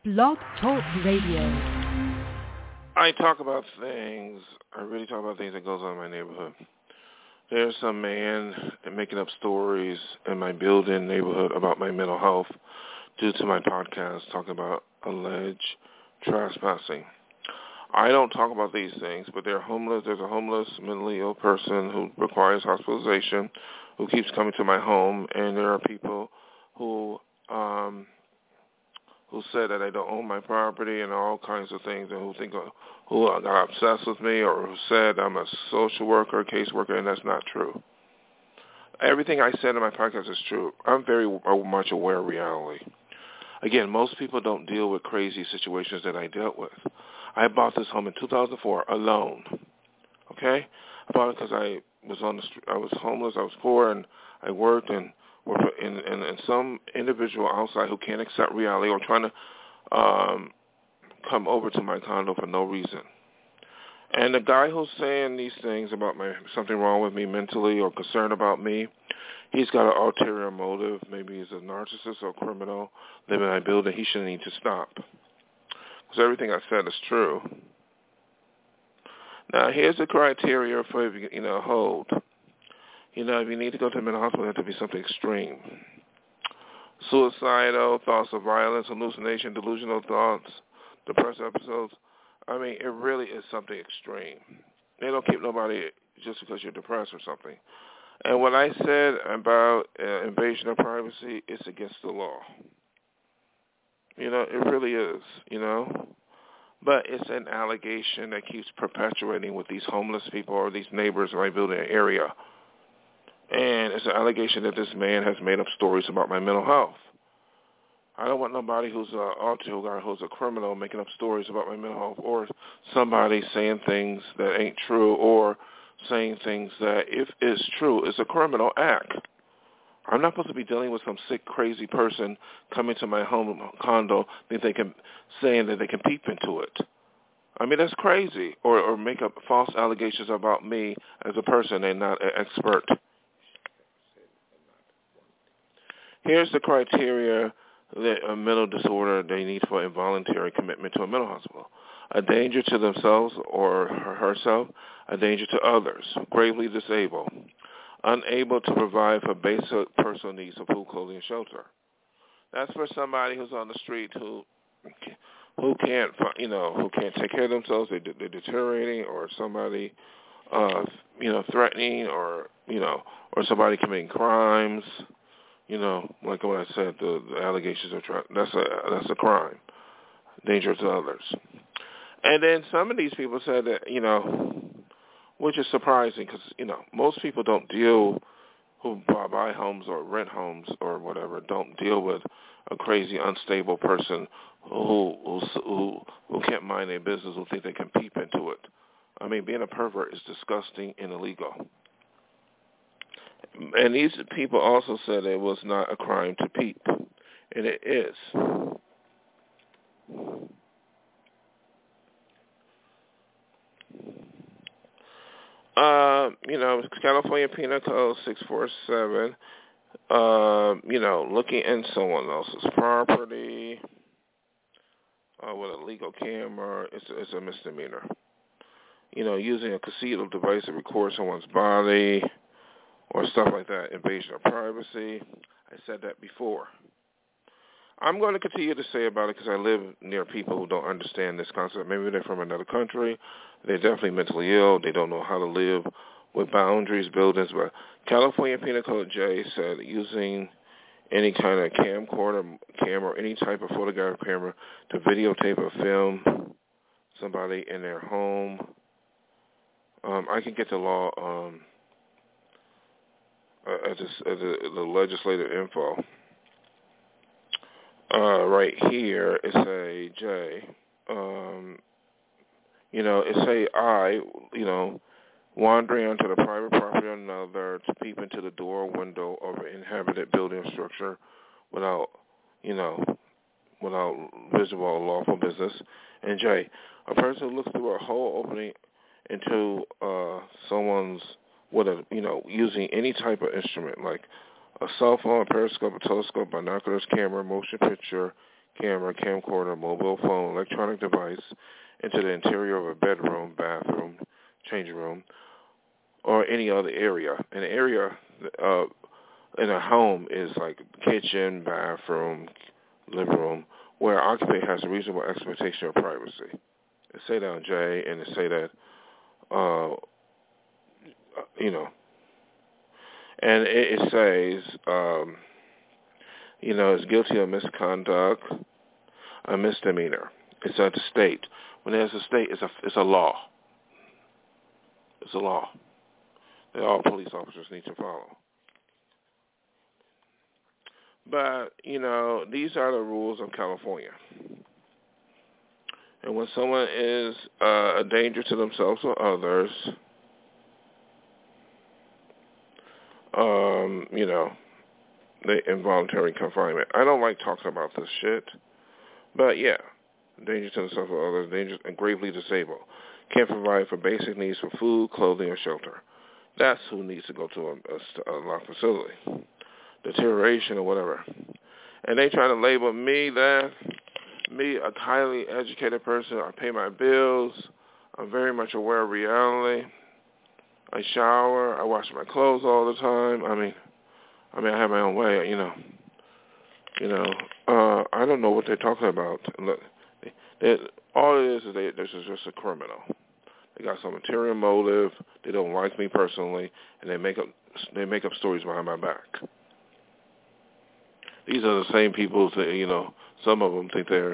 Blog Talk Radio. I really talk about things that goes on in my neighborhood. There's some man making up stories in my building neighborhood about my mental health due to my podcast talking about alleged trespassing. I don't talk about these things, but they're homeless. There's a homeless, mentally ill person who requires hospitalization who keeps coming to my home, and there are people who said that I don't own my property and all kinds of things, and who got obsessed with me, or who said I'm a social worker, caseworker, and that's not true. Everything I said in my podcast is true. I'm very much aware of reality. Again, most people don't deal with crazy situations that I dealt with. I bought this home in 2004 alone. Okay, I bought it because I was on the street. I was homeless. I was poor, and I worked and some individual outside who can't accept reality or trying to come over to my condo for no reason. And the guy who's saying these things about something wrong with me mentally or concerned about me, he's got an ulterior motive. Maybe he's a narcissist or a criminal living in my building. He shouldn't need to stop. Because everything I said is true. Now, here's the criteria for, hold. If you need to go to the mental hospital, it has to be something extreme. Suicidal, thoughts of violence, hallucination, delusional thoughts, depressive episodes. It really is something extreme. They don't keep nobody just because you're depressed or something. And what I said about invasion of privacy is against the law. It really is, But it's an allegation that keeps perpetuating with these homeless people or these neighbors in my building area. And it's an allegation that this man has made up stories about my mental health. I don't want nobody who's who's a criminal making up stories about my mental health, or somebody saying things that ain't true, or saying things that, if it's true, is a criminal act. I'm not supposed to be dealing with some sick, crazy person coming to my home condo saying that they can peep into it. That's crazy. Or make up false allegations about me as a person and not an expert. Here's the criteria that a mental disorder they need for involuntary commitment to a mental hospital. A danger to themselves or herself, a danger to others, gravely disabled, unable to provide for basic personal needs of food, clothing, and shelter. That's for somebody who's on the street who can't take care of themselves. They're deteriorating, or somebody threatening, or somebody committing crimes. Like what I said, the allegations are that's a crime, danger to others. And then some of these people said that, which is surprising because, most people don't deal, who buy homes or rent homes or whatever, don't deal with a crazy, unstable person who can't mind their business, who think they can peep into it. Being a pervert is disgusting and illegal. And these people also said it was not a crime to peep, and it is. California Penal Code 647, looking in someone else's property with a legal camera, it's a misdemeanor. Using a concealed device to record someone's body or stuff like that, invasion of privacy. I said that before. I'm going to continue to say about it because I live near people who don't understand this concept. Maybe they're from another country. They're definitely mentally ill. They don't know how to live with boundaries, buildings. But California Penal Code J said using any kind of camcorder, camera, or any type of photographic camera to videotape or film somebody in their home. I can get the law at the legislative info. Right here, it say J. It say I, wandering onto the private property of another to peep into the door or window of an inhabited building or structure without visible or lawful business. And J, a person who looks through a hole opening into someone's, using any type of instrument like a cell phone, a periscope, a telescope, binoculars, camera, motion picture camera, camcorder, mobile phone, electronic device into the interior of a bedroom, bathroom, changing room, or any other area. An area in a home is like kitchen, bathroom, living room, where an occupant has a reasonable expectation of privacy. They say that on Jay, and they say that, and it says, is guilty of misconduct, a misdemeanor. It's at the state. When there's a state, it's a law. It's a law that all police officers need to follow. But, these are the rules of California. And when someone is a danger to themselves or others, the involuntary confinement. I don't like talking about this shit, but yeah, danger to themselves or others, dangerous and gravely disabled, can't provide for basic needs for food, clothing, or shelter. That's who needs to go to a locked facility. Deterioration or whatever. And they try to label me, a highly educated person. I pay my bills. I'm very much aware of reality. I shower. I wash my clothes all the time. I mean, I have my own way, I don't know what they're talking about. Look, all it is this is just a criminal. They got some ulterior motive. They don't like me personally, and they make up stories behind my back. These are the same people that some of them think they're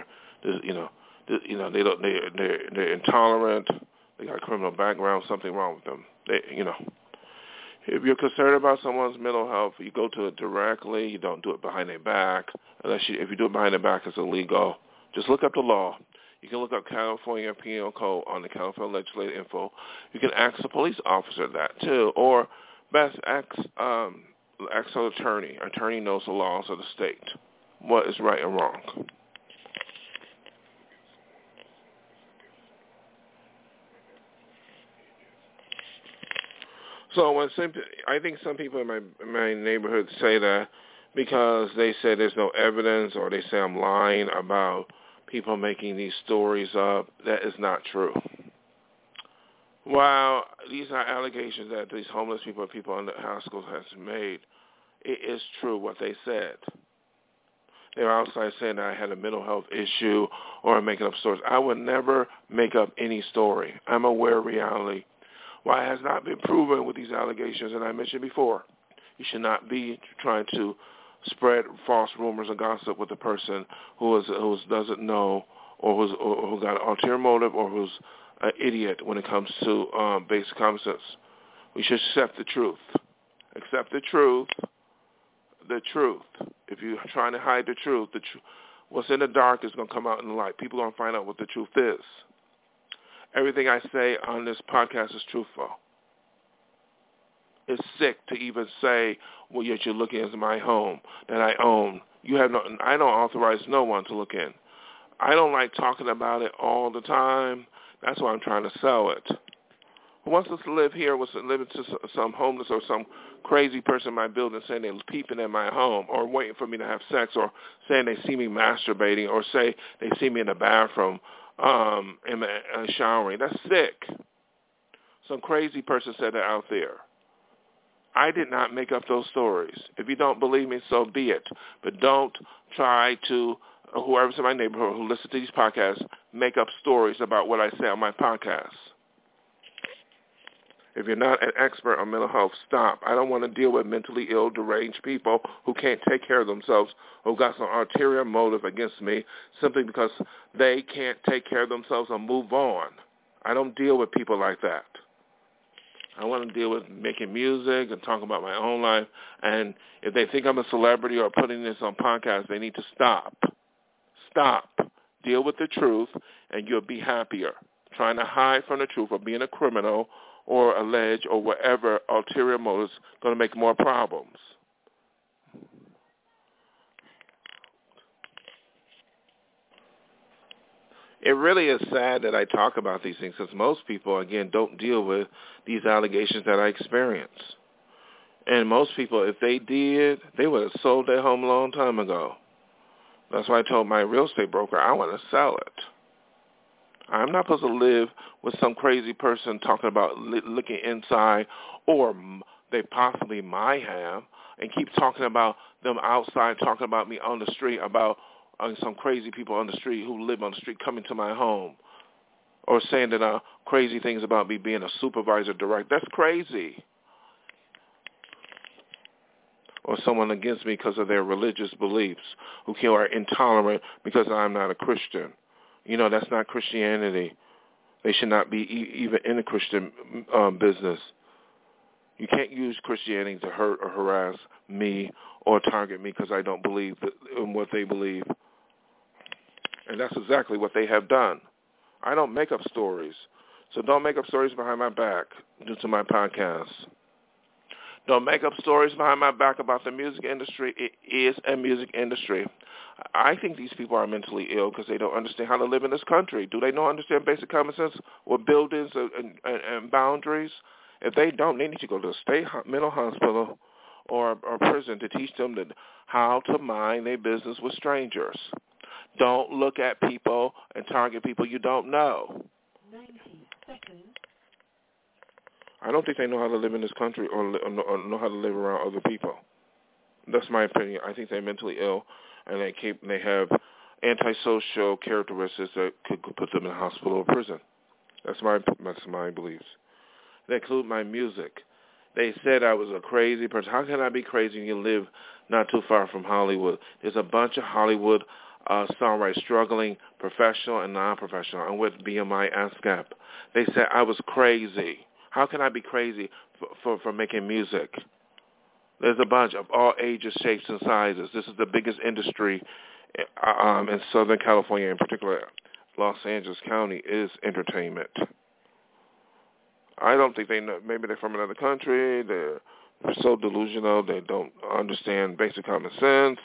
they're intolerant. They got a criminal background. Something wrong with them. If you're concerned about someone's mental health, you go to it directly. You don't do it behind their back. If you do it behind their back, it's illegal. Just look up the law. You can look up California Penal Code on the California Legislative Info. You can ask a police officer that too, or best ask an attorney. Attorney knows the laws of the state. What is right and wrong? So I think some people in my neighborhood say that because they say there's no evidence, or they say I'm lying about people making these stories up. That is not true. While these are allegations that these homeless people or people in the hospitals has made, it is true what they said. They're outside saying that I had a mental health issue or I'm making up stories. I would never make up any story. I'm aware of reality. Why it has not been proven with these allegations, and I mentioned before, you should not be trying to spread false rumors or gossip with a person who doesn't know, or who got an ulterior motive, or who's an idiot when it comes to basic common sense. We should accept the truth. Accept the truth. The truth. If you're trying to hide the truth, what's in the dark is going to come out in the light. People are going to find out what the truth is. Everything I say on this podcast is truthful. It's sick to even say, well, yet you're looking at my home that I own. I don't authorize no one to look in. I don't like talking about it all the time. That's why I'm trying to sell it. Who wants us to live here was living to some homeless or some crazy person in my building saying they're peeping in my home, or waiting for me to have sex, or saying they see me masturbating, or say they see me in the bathroom showering. That's sick. Some crazy person said that out there. I did not make up those stories. If you don't believe me, so be it. But don't try to, whoever's in my neighborhood who listens to these podcasts, make up stories about what I say on my podcast. If you're not an expert on mental health, stop. I don't want to deal with mentally ill, deranged people who can't take care of themselves, who got some ulterior motive against me simply because they can't take care of themselves or move on. I don't deal with people like that. I want to deal with making music and talking about my own life. And if they think I'm a celebrity or putting this on podcasts, they need to stop. Stop. Deal with the truth, and you'll be happier. Trying to hide from the truth or being a criminal or allege or whatever ulterior motives going to make more problems. It really is sad that I talk about these things, because most people, again, don't deal with these allegations that I experience. And most people, if they did, they would have sold their home a long time ago. That's why I told my real estate broker I want to sell it. I'm not supposed to live with some crazy person talking about looking inside, or they possibly might have, and keep talking about them outside, talking about me on the street, about some crazy people on the street who live on the street coming to my home, or saying that crazy things about me being a supervisor director. That's crazy. Or someone against me because of their religious beliefs, who are intolerant because I'm not a Christian. That's not Christianity. They should not be even in the Christian business. You can't use Christianity to hurt or harass me or target me because I don't believe in what they believe. And that's exactly what they have done. I don't make up stories. So don't make up stories behind my back due to my podcast. Don't make up stories behind my back about the music industry. It is a music industry. I think these people are mentally ill because they don't understand how to live in this country. Do they not understand basic common sense or buildings and boundaries? If they don't, they need to go to a state mental hospital or prison to teach them how to mind their business with strangers. Don't look at people and target people you don't know. 90 seconds. I don't think they know how to live in this country or know how to live around other people. That's my opinion. I think they're mentally ill, and they have antisocial characteristics that could put them in a hospital or prison. That's my beliefs. They include my music. They said I was a crazy person. How can I be crazy when you live not too far from Hollywood? There's a bunch of Hollywood songwriters struggling, professional and non-professional. I'm with BMI ASCAP. They said I was crazy. How can I be crazy for making music? There's a bunch of all ages, shapes, and sizes. This is the biggest industry in Southern California, in particular Los Angeles County, is entertainment. I don't think they know. Maybe they're from another country. They're so delusional. They don't understand basic common sense.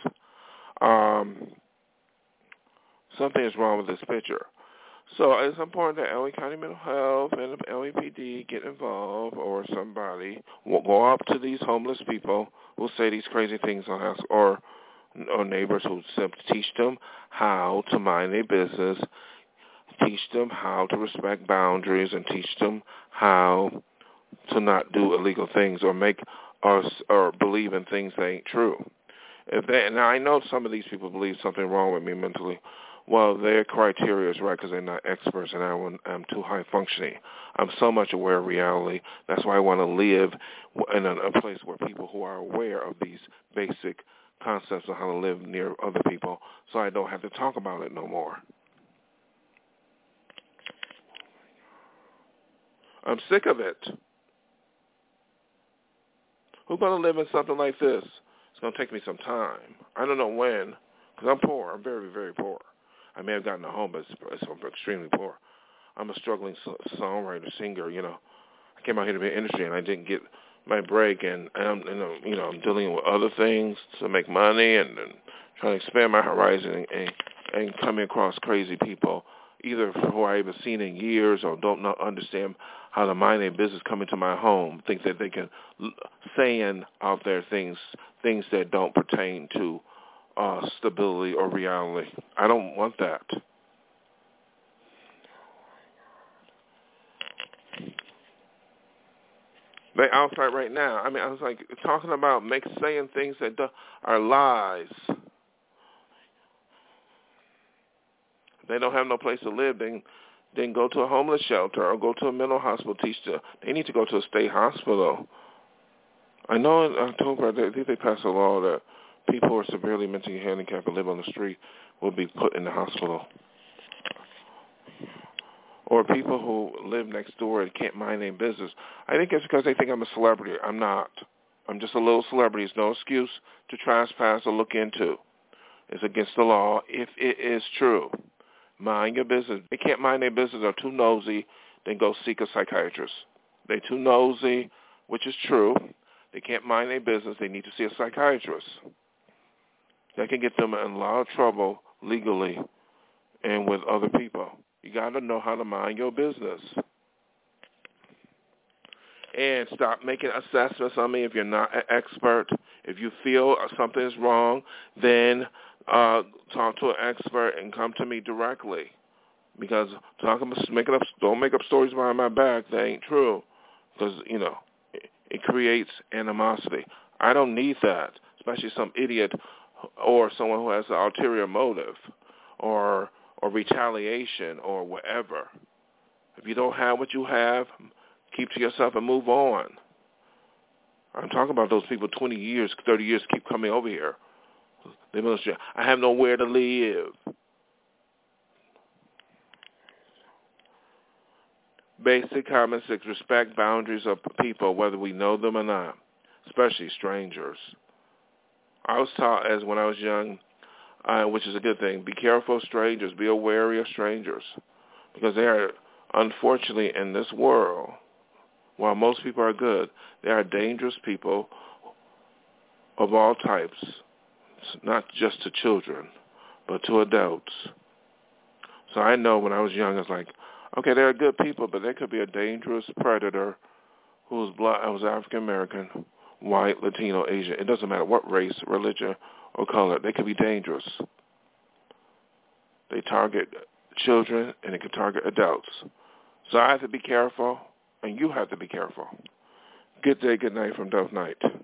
Something is wrong with this picture. So it's important that LA County Mental Health and the LAPD get involved, or somebody will go up to these homeless people who say these crazy things on us, or neighbors who teach them how to mind their business, teach them how to respect boundaries, and teach them how to not do illegal things or make us or believe in things that ain't true. Now I know some of these people believe something wrong with me mentally. Well, their criteria is right because they're not experts, and I'm too high functioning. I'm so much aware of reality. That's why I want to live in a place where people who are aware of these basic concepts of how to live near other people, so I don't have to talk about it no more. I'm sick of it. Who's going to live in something like this? It's going to take me some time. I don't know when, because I'm poor. I'm very, very poor. I may have gotten a home, but I'm extremely poor. I'm a struggling songwriter, singer. I came out here to be in the industry, and I didn't get my break, and I'm dealing with other things to make money, and trying to expand my horizon, and coming across crazy people, either who I haven't seen in years or don't understand how to mind their business, coming to my home, think that they can saying out there things that don't pertain to stability or reality. I don't want that. They outside right now. I mean, I was like talking about saying things that are lies. They don't have no place to live. Then go to a homeless shelter or go to a mental hospital. They need to go to a state hospital. I know in October, I think they passed a law that people who are severely mentally handicapped and live on the street will be put in the hospital. Or people who live next door and can't mind their business. I think it's because they think I'm a celebrity. I'm not. I'm just a little celebrity. It's no excuse to trespass or look into. It's against the law if it is true. Mind your business. They can't mind their business. They're too nosy. Then go seek a psychiatrist. They're too nosy, which is true. They can't mind their business. They need to see a psychiatrist. That can get them in a lot of trouble legally and with other people. You got to know how to mind your business. And stop making assessments on me if you're not an expert. If you feel something is wrong, then talk to an expert and come to me directly. Because don't make up stories behind my back that ain't true. Because, it creates animosity. I don't need that, especially some idiot or someone who has an ulterior motive or retaliation or whatever. If you don't have what you have, keep to yourself and move on. I'm talking about those people 20 years, 30 years keep coming over here. They must say, I have nowhere to live. Basic common sense, respect boundaries of people, whether we know them or not, especially strangers. I was taught as when I was young, which is a good thing, be careful of strangers, be wary of strangers, because they are, unfortunately, in this world, while most people are good, there are dangerous people of all types, not just to children, but to adults. So I know when I was young, it's like, okay, there are good people, but there could be a dangerous predator who's African American, white, Latino, Asian. It doesn't matter what race, religion, or color. They could be dangerous. They target children, and they can target adults. So I have to be careful, and you have to be careful. Good day, good night from Dove Night.